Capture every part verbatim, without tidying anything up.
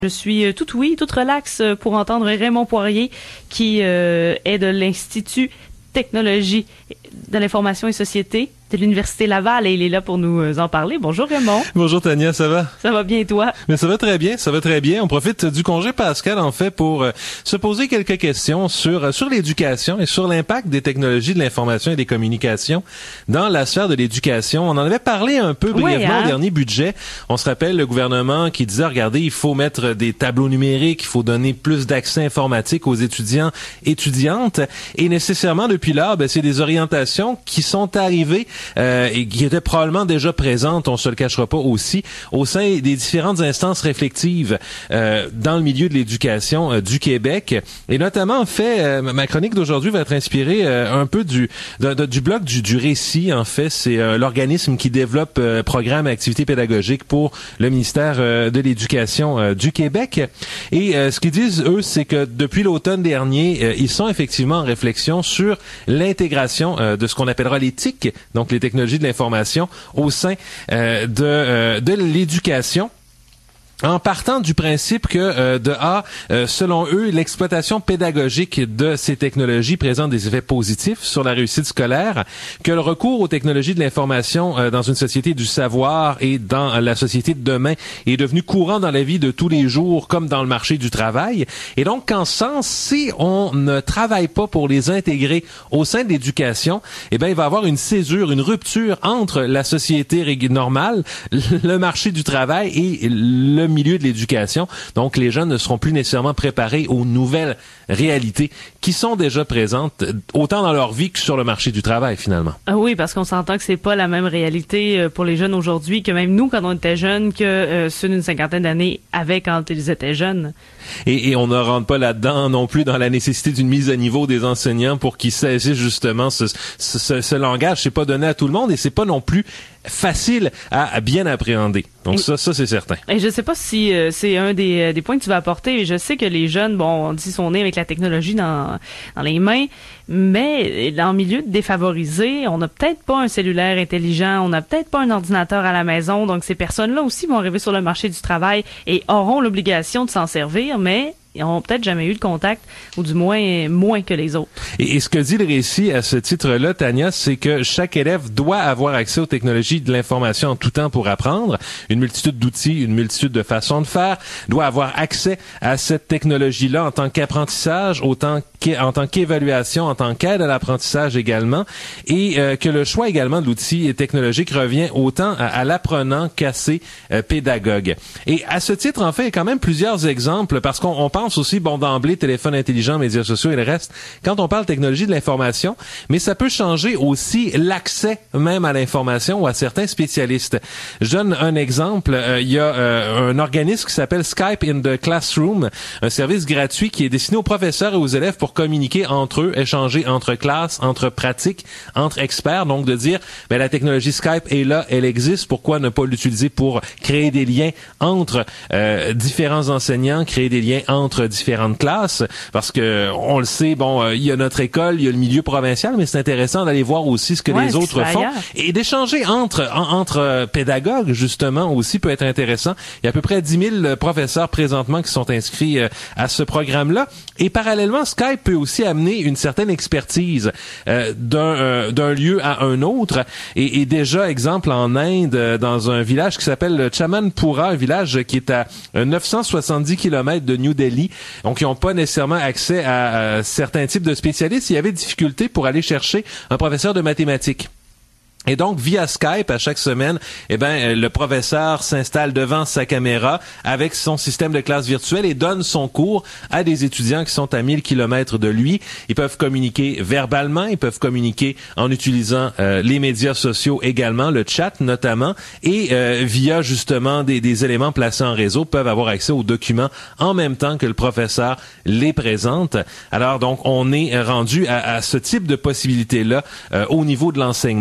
Je suis tout oui, tout relax pour entendre Raymond Poirier qui euh, est de l'Institut Technologie de l'information et société de l'Université Laval et il est là pour nous en parler. Bonjour Raymond. Bonjour Tania, ça va? Ça va bien et toi? Mais ça va très bien, ça va très bien. On profite du congé pascal en fait pour euh, se poser quelques questions sur euh, sur l'éducation et sur l'impact des technologies de l'information et des communications dans la sphère de l'éducation. On en avait parlé un peu brièvement oui, hein? au dernier budget. On se rappelle le gouvernement qui disait, regardez, il faut mettre des tableaux numériques, il faut donner plus d'accès informatique aux étudiants, étudiantes. Et nécessairement, depuis là, ben, c'est des orientations qui sont arrivées Euh, et qui était probablement déjà présente, on se le cachera pas aussi, au sein des différentes instances réflexives euh, dans le milieu de l'éducation euh, du Québec. Et notamment, en fait, euh, ma chronique d'aujourd'hui va être inspirée euh, un peu du de, de, du bloc du, du récit. En fait, c'est euh, l'organisme qui développe euh, programmes et activités pédagogiques pour le ministère euh, de l'Éducation euh, du Québec. Et euh, ce qu'ils disent, eux, c'est que depuis l'automne dernier, euh, ils sont effectivement en réflexion sur l'intégration euh, de ce qu'on appellera l'éthique, donc les technologies de l'information au sein euh, de, euh, de l'éducation. En partant du principe que, euh, de A, euh, selon eux, l'exploitation pédagogique de ces technologies présente des effets positifs sur la réussite scolaire, que le recours aux technologies de l'information euh, dans une société du savoir et dans la société de demain est devenu courant dans la vie de tous les jours, comme dans le marché du travail. Et donc, qu'en ce sens, si on ne travaille pas pour les intégrer au sein de l'éducation, eh bien, il va y avoir une césure, une rupture entre la société normale, le marché du travail et le milieu de l'éducation. Donc, les jeunes ne seront plus nécessairement préparés aux nouvelles réalités qui sont déjà présentes, autant dans leur vie que sur le marché du travail, finalement. Ah oui, parce qu'on s'entend que c'est pas la même réalité pour les jeunes aujourd'hui que même nous, quand on était jeunes, que euh, ceux d'une cinquantaine d'années avaient quand ils étaient jeunes. Et, et on ne rentre pas là-dedans non plus dans la nécessité d'une mise à niveau des enseignants pour qu'ils saisissent justement ce, ce, ce, ce langage. C'est pas donné à tout le monde et c'est pas non plus facile à, à bien appréhender. Donc ça, ça c'est certain. Et je sais pas si euh, c'est un des, des points que tu vas apporter. Je sais que les jeunes, bon, on dit sont nés avec la technologie dans, dans les mains, mais dans le milieu défavorisé, on n'a peut-être pas un cellulaire intelligent, on n'a peut-être pas un ordinateur à la maison. Donc ces personnes-là aussi vont arriver sur le marché du travail et auront l'obligation de s'en servir, mais ils n'ont peut-être jamais eu de contact, ou du moins moins que les autres. Et, et ce que dit le récit à ce titre-là, Tania, c'est que chaque élève doit avoir accès aux technologies de l'information en tout temps pour apprendre, une multitude d'outils, une multitude de façons de faire, doit avoir accès à cette technologie-là en tant qu'apprentissage, autant qu'en tant qu'évaluation, en tant qu'aide à l'apprentissage également, et euh, que le choix également de l'outil technologique revient autant à, à l'apprenant qu'à ses euh, pédagogues. Et à ce titre, en fait, il y a quand même plusieurs exemples, parce qu'on on pense aussi, bon, d'emblée, téléphone intelligent, médias sociaux et le reste, quand on parle technologie de l'information, mais ça peut changer aussi l'accès même à l'information ou à certains spécialistes. Je donne un exemple. Euh, il y a euh, un organisme qui s'appelle Skype in the Classroom, un service gratuit qui est destiné aux professeurs et aux élèves pour communiquer entre eux, échanger entre classes, entre pratiques, entre experts. Donc, de dire, ben, la technologie Skype est là, elle existe, pourquoi ne pas l'utiliser pour créer des liens entre euh, différents enseignants, créer des liens entre différentes classes, parce que on le sait, bon, il euh, y a notre école, il y a le milieu provincial, mais c'est intéressant d'aller voir aussi ce que ouais, les autres font ailleurs. Et d'échanger entre en, entre euh, pédagogues, justement, aussi peut être intéressant. Il y a à peu près dix mille professeurs présentement qui sont inscrits euh, à ce programme-là. Et parallèlement, Skype peut aussi amener une certaine expertise euh, d'un euh, d'un lieu à un autre. Et, et déjà, exemple, en Inde, euh, dans un village qui s'appelle Chamanpura, un village qui est à euh, neuf cent soixante-dix kilomètres de New Delhi. Donc, ils n'ont pas nécessairement accès à, à certains types de spécialistes. Il y avait difficulté pour aller chercher un professeur de mathématiques. Et donc, via Skype, à chaque semaine, eh ben, le professeur s'installe devant sa caméra avec son système de classe virtuelle et donne son cours à des étudiants qui sont à mille kilomètres de lui. Ils peuvent communiquer verbalement, ils peuvent communiquer en utilisant euh, les médias sociaux également, le chat notamment, et euh, via justement des, des éléments placés en réseau, peuvent avoir accès aux documents en même temps que le professeur les présente. Alors, donc, on est rendu à, à ce type de possibilités-là euh, au niveau de l'enseignement également.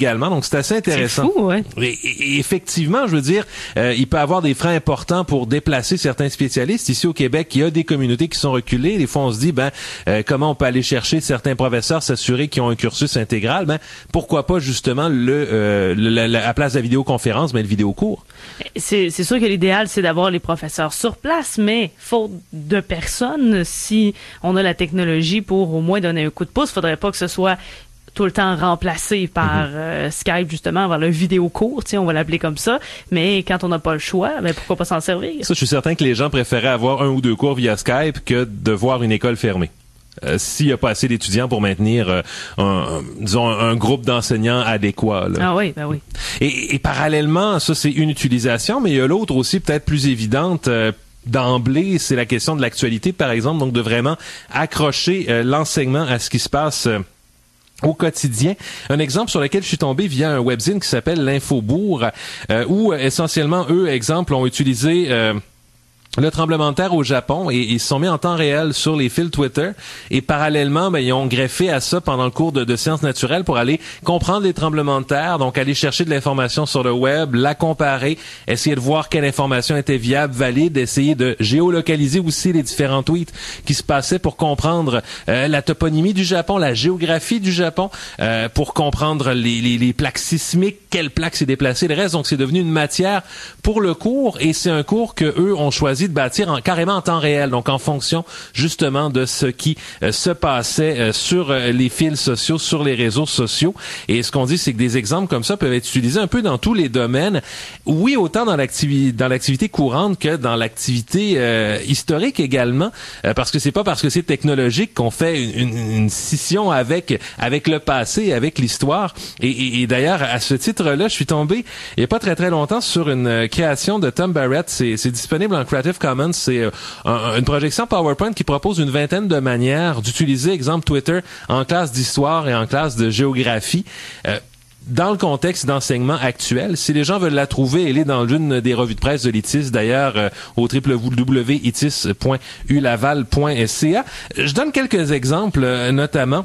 également. Donc, c'est assez intéressant. C'est fou, ouais. Et, et effectivement, je veux dire, euh, il peut avoir des freins importants pour déplacer certains spécialistes. Ici au Québec, il y a des communautés qui sont reculées. Des fois, on se dit, ben, euh, comment on peut aller chercher certains professeurs, s'assurer qu'ils ont un cursus intégral? Ben, pourquoi pas justement le, euh, le la, la, à place de la vidéoconférence, mais le vidéocours? C'est, c'est sûr que l'idéal, c'est d'avoir les professeurs sur place, mais faute de personnes, si on a la technologie pour au moins donner un coup de pouce, faudrait pas que ce soit tout le temps remplacé par mm-hmm. euh, Skype, justement, par le vidéocours, tu sais, on va l'appeler comme ça. Mais quand on n'a pas le choix, ben pourquoi pas s'en servir? Ça, je suis certain que les gens préféraient avoir un ou deux cours via Skype que de voir une école fermée. Euh, s'il n'y a pas assez d'étudiants pour maintenir euh, un, un, disons, un groupe d'enseignants adéquat. Là. Ah oui, ben oui. Et, et parallèlement, ça, c'est une utilisation, mais il y a l'autre aussi, peut-être plus évidente, euh, d'emblée, c'est la question de l'actualité, par exemple, donc de vraiment accrocher euh, l'enseignement à ce qui se passe euh, au quotidien. Un exemple sur lequel je suis tombé via un webzine qui s'appelle l'Infobourg, euh, où euh, essentiellement, eux, exemple, ont utilisé... Euh, le tremblement de terre au Japon et ils se sont mis en temps réel sur les fils Twitter et parallèlement ben, ils ont greffé à ça pendant le cours de, de sciences naturelles pour aller comprendre les tremblements de terre, donc aller chercher de l'information sur le web, la comparer, essayer de voir quelle information était viable, valide, essayer de géolocaliser aussi les différents tweets qui se passaient pour comprendre euh, la toponymie du Japon, la géographie du Japon, euh, pour comprendre les, les, les plaques sismiques, quelle plaque s'est déplacée, le reste. Donc c'est devenu une matière pour le cours et c'est un cours que eux ont choisi de bâtir en, carrément en temps réel, donc en fonction justement de ce qui euh, se passait euh, sur euh, les fils sociaux, sur les réseaux sociaux. Et ce qu'on dit, c'est que des exemples comme ça peuvent être utilisés un peu dans tous les domaines. Oui, autant dans l'activité dans l'activité courante que dans l'activité euh, historique également, euh, parce que c'est pas parce que c'est technologique qu'on fait une, une, une scission avec avec le passé, avec l'histoire. Et, et, et d'ailleurs, à ce titre-là, je suis tombé il y a pas très très longtemps sur une euh, création de Tom Barrett. C'est, c'est disponible en Creative Commons, c'est euh, un, une projection PowerPoint qui propose une vingtaine de manières d'utiliser, exemple Twitter, en classe d'histoire et en classe de géographie. Euh, Dans le contexte d'enseignement actuel, si les gens veulent la trouver, elle est dans l'une des revues de presse de l'I T I S, d'ailleurs, euh, au w w w point i t i s point u laval point c a. Je donne quelques exemples, euh, notamment...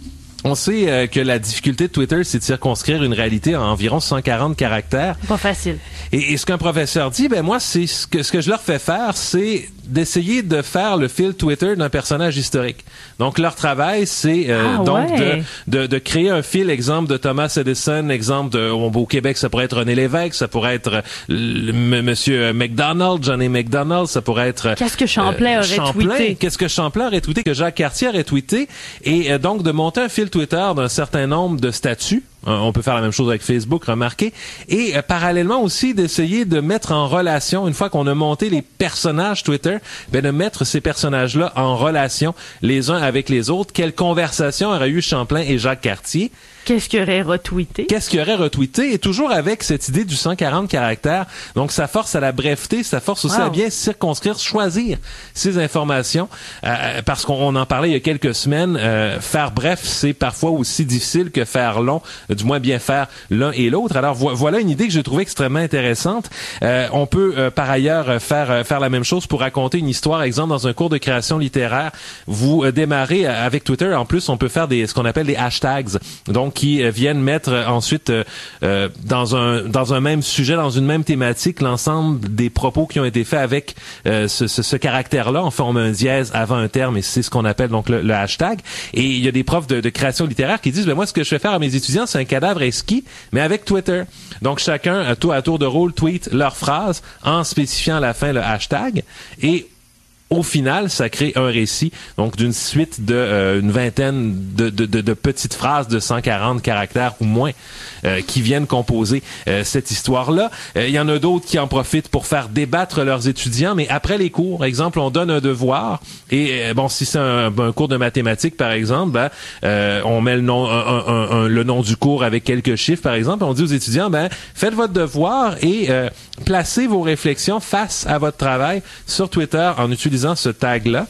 On sait euh, que la difficulté de Twitter, c'est de circonscrire une réalité à environ cent quarante caractères. Pas facile. Et, et ce qu'un professeur dit, ben moi, c'est ce que ce que je leur fais faire, c'est d'essayer de faire le fil Twitter d'un personnage historique. Donc leur travail, c'est euh, ah, donc ouais. de, de de créer un fil, exemple de Thomas Edison, exemple de au Québec, ça pourrait être René Lévesque, ça pourrait être le, m- Monsieur McDonald, Johnny McDonald, ça pourrait être qu'est-ce que Champlain euh, aurait Champlain, tweeté. Qu'est-ce que Champlain aurait tweeté, que Jacques Cartier aurait tweeté, et euh, donc de monter un fil Twitter d'un certain nombre de statuts. On peut faire la même chose avec Facebook, remarquez. Et euh, parallèlement aussi d'essayer de mettre en relation, une fois qu'on a monté les personnages Twitter, ben de mettre ces personnages-là en relation les uns avec les autres. Quelle conversation auraient eu Champlain et Jacques Cartier? Qu'est-ce qu'il aurait retweeté? Qu'est-ce qu'il aurait retweeté? Et toujours avec cette idée du cent quarante caractères. Donc, ça force à la breveté, ça force aussi wow. à bien circonscrire, choisir ces informations. Euh, parce qu'on en parlait il y a quelques semaines, euh, faire bref, c'est parfois aussi difficile que faire long, du moins bien faire l'un et l'autre. Alors, vo- voilà une idée que j'ai trouvée extrêmement intéressante. Euh, on peut, euh, par ailleurs, faire euh, faire la même chose pour raconter une histoire. Exemple, dans un cours de création littéraire, vous euh, démarrez avec Twitter. En plus, on peut faire des ce qu'on appelle des hashtags. Donc, qui euh, viennent mettre euh, ensuite euh, euh, dans un dans un même sujet, dans une même thématique, l'ensemble des propos qui ont été faits avec euh, ce, ce, ce caractère-là. Enfin, on met un dièse avant un terme et c'est ce qu'on appelle donc le, le hashtag. Et il y a des profs de, de création littéraire qui disent, ben moi, ce que je fais faire à mes étudiants, c'est un cadavre exquis, mais avec Twitter. Donc, chacun, à tour, à tour de rôle, tweet leur phrase en spécifiant à la fin le hashtag. Et au final, ça crée un récit, donc d'une suite de euh, une vingtaine de, de, de, de petites phrases de cent quarante caractères ou moins euh, qui viennent composer euh, cette histoire-là. Il euh, y en a d'autres qui en profitent pour faire débattre leurs étudiants, mais après les cours, exemple, on donne un devoir et euh, bon, si c'est un, un cours de mathématiques, par exemple, ben, euh, on met le nom, un, un, un, un, le nom du cours avec quelques chiffres, par exemple, et on dit aux étudiants, ben, faites votre devoir et euh, placez vos réflexions face à votre travail sur Twitter en utilisant ce tag-là.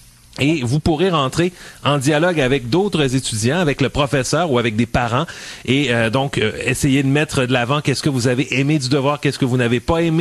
Et vous pourrez rentrer en dialogue avec d'autres étudiants, avec le professeur ou avec des parents et euh, donc euh, essayer de mettre de l'avant qu'est-ce que vous avez aimé du devoir, qu'est-ce que vous n'avez pas aimé,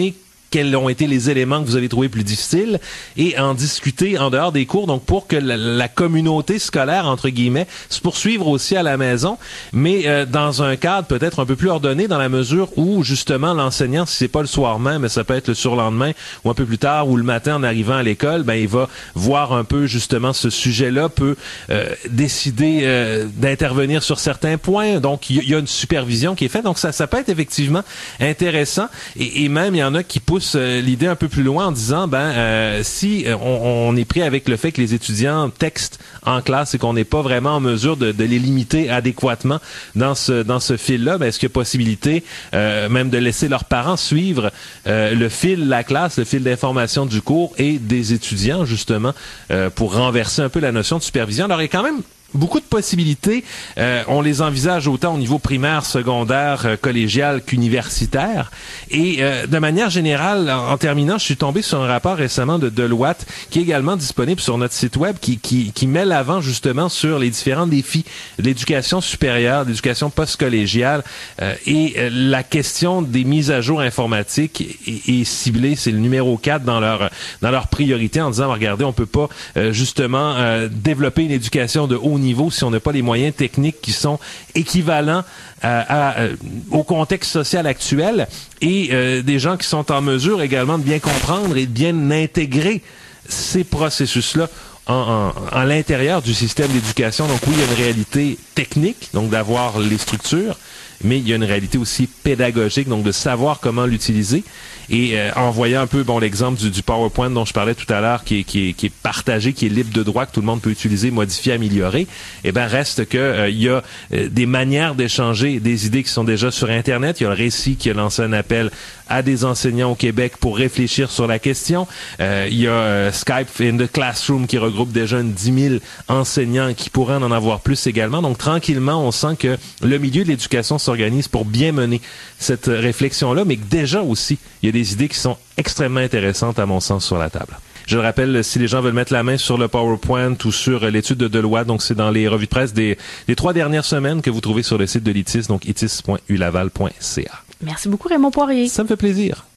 quels ont été les éléments que vous avez trouvés plus difficiles et en discuter en dehors des cours, donc pour que la, la communauté scolaire, entre guillemets, se poursuive aussi à la maison, mais euh, dans un cadre peut-être un peu plus ordonné, dans la mesure où justement l'enseignant, si c'est pas le soir même, mais ça peut être le surlendemain ou un peu plus tard ou le matin en arrivant à l'école, ben il va voir un peu justement ce sujet-là, peut euh, décider euh, d'intervenir sur certains points, donc il y, y a une supervision qui est faite, donc ça, ça peut être effectivement intéressant et, et même il y en a qui poussent euh, l'idée un peu plus loin en disant ben euh, si on, on est pris avec le fait que les étudiants textent en classe et qu'on n'est pas vraiment en mesure de, de les limiter adéquatement dans ce dans ce fil-là, ben est-ce qu'il y a possibilité euh, même de laisser leurs parents suivre euh, le fil de la classe, le fil d'information du cours et des étudiants justement euh, pour renverser un peu la notion de supervision. Alors il y a quand même beaucoup de possibilités. Euh, on les envisage autant au niveau primaire, secondaire, euh, collégial qu'universitaire. Et euh, de manière générale, en, en terminant, je suis tombé sur un rapport récemment de Deloitte qui est également disponible sur notre site web, qui, qui, qui met l'avant justement sur les différents défis de l'éducation supérieure, de l'éducation post-collégiale. Euh, et euh, la question des mises à jour informatiques est, est ciblée, c'est le numéro quatre dans leur, dans leur priorité en disant, regardez, on peut pas euh, justement euh, développer une éducation de haut niveau si on n'a pas les moyens techniques qui sont équivalents à, à, à, au contexte social actuel et euh, des gens qui sont en mesure également de bien comprendre et de bien intégrer ces processus-là en, en, en l'intérieur du système d'éducation. Donc oui, il y a une réalité technique, donc d'avoir les structures, mais il y a une réalité aussi pédagogique, donc de savoir comment l'utiliser. Et euh, en voyant un peu bon l'exemple du, du PowerPoint dont je parlais tout à l'heure, qui est, qui, est, qui est partagé, qui est libre de droit, que tout le monde peut utiliser, modifier, améliorer, eh ben reste que euh, il y a euh, des manières d'échanger des idées qui sont déjà sur Internet. Il y a le Récit qui a lancé un appel à des enseignants au Québec pour réfléchir sur la question. Euh, il y a euh, Skype in the Classroom qui regroupe déjà une dix mille enseignants qui pourraient en avoir plus également. Donc tranquillement, on sent que le milieu de l'éducation s'organise pour bien mener cette réflexion-là, mais que déjà aussi, il y a des idées qui sont extrêmement intéressantes à mon sens sur la table. Je le rappelle, si les gens veulent mettre la main sur le PowerPoint ou sur l'étude de Deloitte, donc c'est dans les revues de presse des, des trois dernières semaines que vous trouvez sur le site de l'I T I S, donc itis point u laval point c a. Merci beaucoup Raymond Poirier. Ça me fait plaisir.